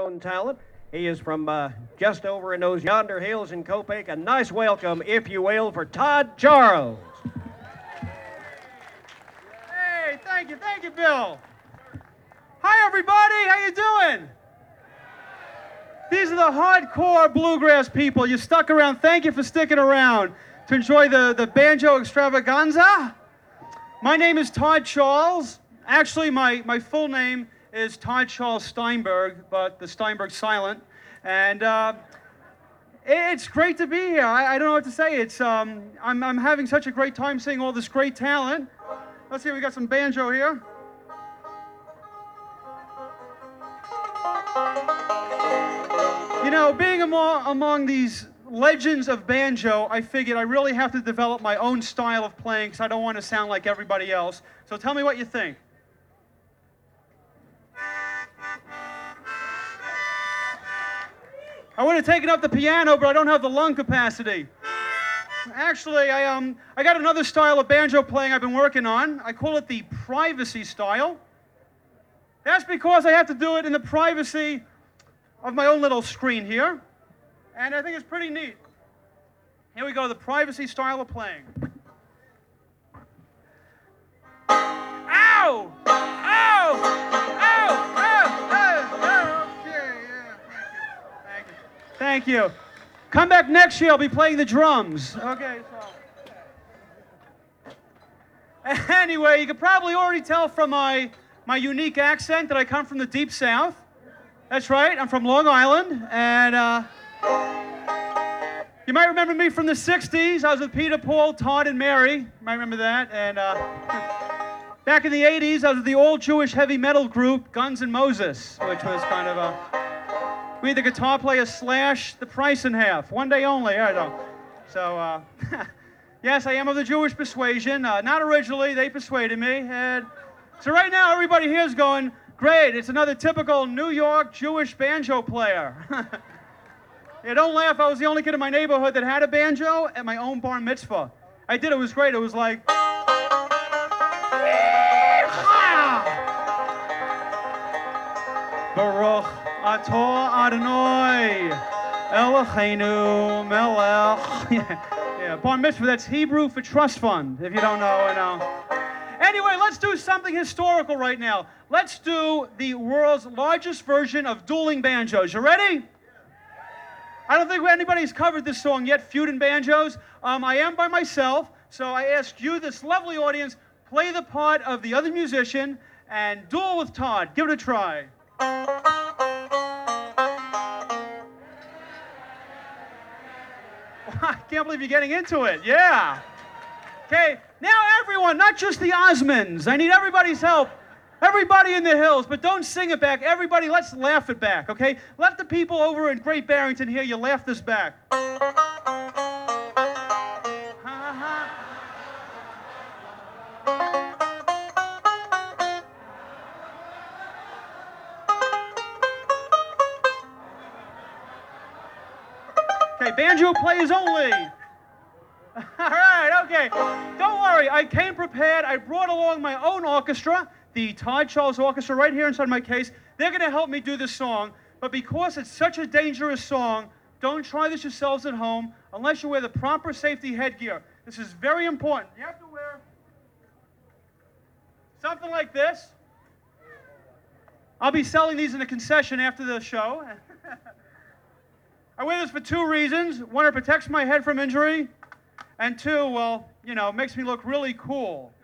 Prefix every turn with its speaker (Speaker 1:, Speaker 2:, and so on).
Speaker 1: unknown talent. He is from just over in those yonder hills in Copiague. A nice welcome, if you will, for Todd Charles.
Speaker 2: Hey, thank you, Bill. Hi, everybody. How you doing? These are the hardcore bluegrass people. You stuck around. Thank you for sticking around to enjoy the banjo extravaganza. My name is Todd Charles. Actually, my full name is Todd Charles Steinberg, but the Steinberg's silent. And it's great to be here. I don't know what to say. It's I'm having such a great time seeing all this great talent. Let's see, we got some banjo here. You know, being among these legends of banjo, I figured I really have to develop my own style of playing because I don't want to sound like everybody else. So tell me what you think. I would have taken up the piano, but I don't have the lung capacity. Actually, I got another style of banjo playing I've been working on. I call it the privacy style. That's because I have to do it in the privacy of my own little screen here. And I think it's pretty neat. Here we go, the privacy style of playing. Ow! Ow! Ow! Ow! Ow! Okay, yeah, thank you. Thank you. Come back next year, I'll be playing the drums. Okay, so. Anyway, you can probably already tell from my unique accent that I come from the Deep South. That's right, I'm from Long Island, and you might remember me from the 60s. I was with Peter, Paul, Todd, and Mary. You might remember that. And back in the 80s, I was with the all-Jewish heavy metal group Guns N' Moses, which was kind of a... We had the guitar player slash the price in half. One day only, I don't know. So, yes, I am of the Jewish persuasion. Not originally, they persuaded me. And so right now, everybody here is going, great, it's another typical New York Jewish banjo player. Yeah, don't laugh, I was the only kid in my neighborhood that had a banjo at my own bar mitzvah. I did, it was great, it was like... Baruch atah Adonai Eloheinu melech. Yeah, bar mitzvah, that's Hebrew for trust fund, if you don't know, I know. Anyway, let's do something historical right now. Let's do the world's largest version of dueling banjos. You ready? I don't think anybody's covered this song yet, Feuding Banjos. I am by myself, so I ask you, this lovely audience, play the part of the other musician and duel with Todd. Give it a try. I can't believe you're getting into it. Yeah. Okay, now everyone, not just the Osmonds. I need everybody's help. Everybody in the hills, but don't sing it back. Everybody, let's laugh it back, okay? Let the people over in Great Barrington hear you laugh this back. Okay, banjo players only. All right, okay. Don't worry, I came prepared. I brought along my own orchestra, the Todd Charles Orchestra, right here inside my case. They're going to help me do this song, but because it's such a dangerous song, don't try this yourselves at home unless you wear the proper safety headgear. This is very important. You have to wear something like this. I'll be selling these in a concession after the show. I wear this for two reasons. One, it protects my head from injury, and two, well, you know, it makes me look really cool.